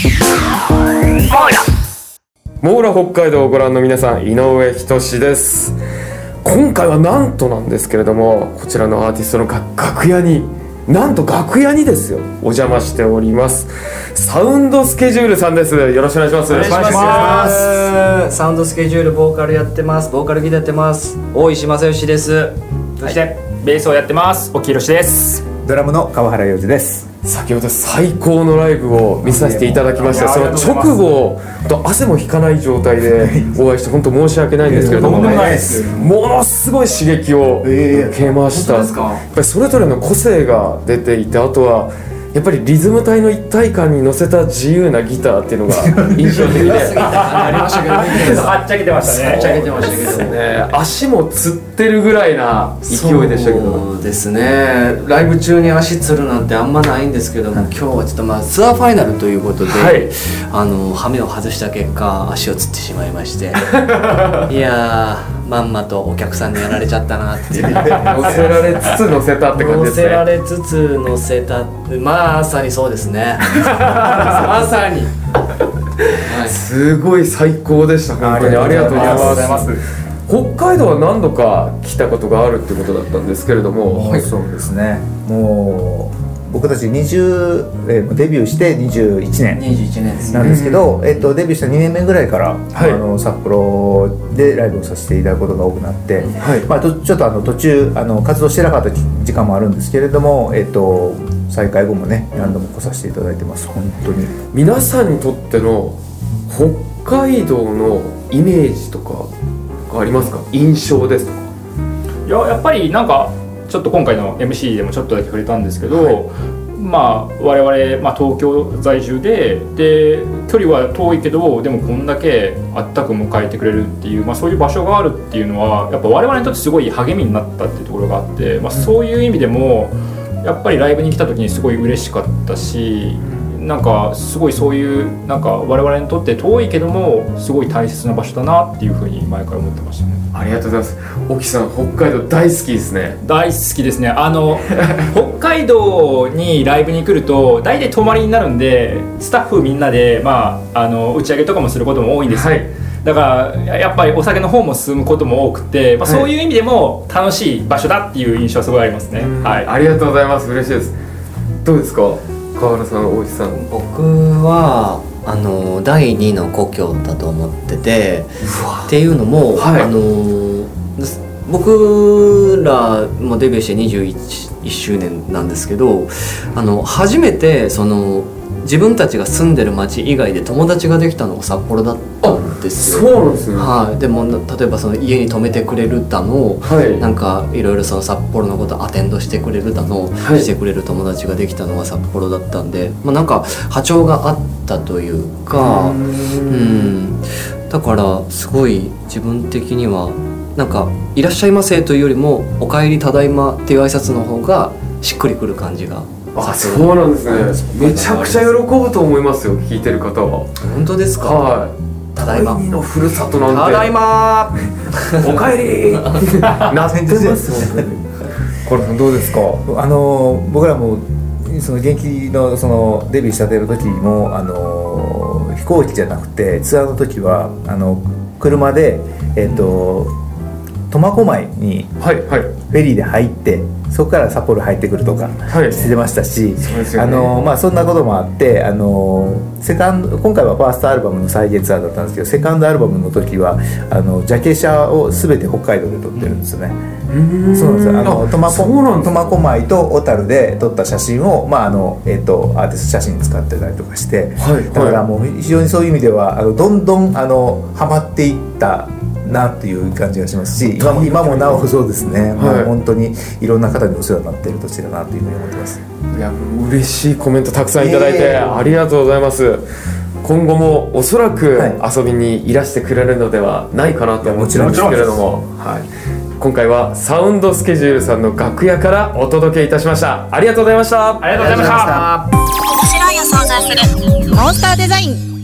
モーラ北海道をご覧の皆さん、井上仁です。今回はなんとなんですけれども、こちらのアーティストの楽屋にですよ、お邪魔しております。サウンドスケジュールさんです。よろしくお願いします。 お願いします。サウンドスケジュールボーカルやってます。ボーカルギターやってます。大石正義です。 そして、ベースをやってます沖宏です。 ドラムの川原洋二です。 先ほど最高のライブを見させていただきました。その直後と汗も引かない状態でお会いして本当申し訳ないんですけれども、ものすごい刺激を受けました。やっぱりそれぞれの個性が出ていて、あとはやっぱりリズム体の一体感に乗せた自由なギターっていうのが印象的でありましたけどね。 はっちゃけてましたね。 はっちゃけてましたけどね。 足もつってるぐらいな勢いでしたけど。 そうですね。ライブ中に足つるなんてあんまないんですけども、今日はちょっとツアーファイナルということで、ハメを外した結果足をつってしまいましていやー、まんまとお客さんにやられちゃったなっていう乗せられつつ乗せたって感じですね。 乗せられつつ乗せた、まさにそうですねまさに、 すごい最高でした。本当にありがとうございます。北海道は何度か来たことがあるってことだったんですけれども、 そうですね。もう僕たちデビューして21年なんですけど、デビューした2年目ぐらいから、札幌でライブをさせていただくことが多くなって、ちょっと途中活動してなかった時間もあるんですけれども、再開後もね何度も来させていただいてます。本当に皆さんにとっての北海道のイメージとかありますか？印象ですとか。 いや、やっぱりなんかちょっと今回の MC でもちょっとだけ触れたんですけど、我々、東京在住で距離は遠いけど、でもこんだけあったく迎えてくれるっていう、そういう場所があるっていうのはやっぱ我々にとってすごい励みになったっていうところがあって、そういう意味でもやっぱりライブに来た時にすごい嬉しかったし、なんかすごいそういうなんか我々にとって遠いけどもすごい大切な場所だなっていうふうに前から思ってましたね。 ありがとうございます。沖さん、北海道大好きですね。 大好きですね。北海道にライブに来ると大体泊まりになるんで、スタッフみんなで、打ち上げとかもすることも多いんですよ、だからやっぱりお酒の方も進むことも多くて、そういう意味でも楽しい場所だっていう印象はすごいありますね。 ありがとうございます。嬉しいです。どうですか川原さん、大石さん。 僕は第2の故郷だと思ってて、っていうのも、僕らもデビューして21周年なんですけど、初めて自分たちが住んでる町以外で友達ができたのが札幌だったんですよ。 そうなんですね。 でも例えば家に泊めてくれるだの、なんかいろいろ札幌のことアテンドしてくれるだの、してくれる友達ができたのが札幌だったんで、なんか波長があったというか、だからすごい自分的にはなんかいらっしゃいませというよりもおかえりただいまっていう挨拶の方がしっくりくる感じが。 そうなんですね。めちゃくちゃ喜ぶと思いますよ、聞いてる方は。 本当ですか？ただいまのふるさとなんて。 ただいまおかえりなってますもんね。これどうですか？ 僕らも元気のデビューしたての時も飛行機じゃなくてツアーの時は車で苫小牧にフェリーで入って、そこから札幌入ってくるとかしてましたし、そんなこともあって今回はファーストアルバムの再現ツアーだったんですけど、セカンドアルバムの時はジャケ写を全て北海道で撮ってるんですよね。そうなんですよ。苫小牧と小樽で撮った写真を、アーティスト写真使ってたりとかして、だからもう非常にそういう意味ではどんどんハマっていったなっていう感じがしますし、今もなおそうですね、本当にいろんな方にお世話になっている土地だなというふうに思ってます。 いや、嬉しいコメントたくさんいただいてありがとうございます。今後もおそらく遊びにいらしてくれるのではないかなと思ってるんですけれども、今回はサウンドスケジュールさんの楽屋からお届けいたしました。ありがとうございました。 ありがとうございました。 面白いを想像するモンスターデザイン。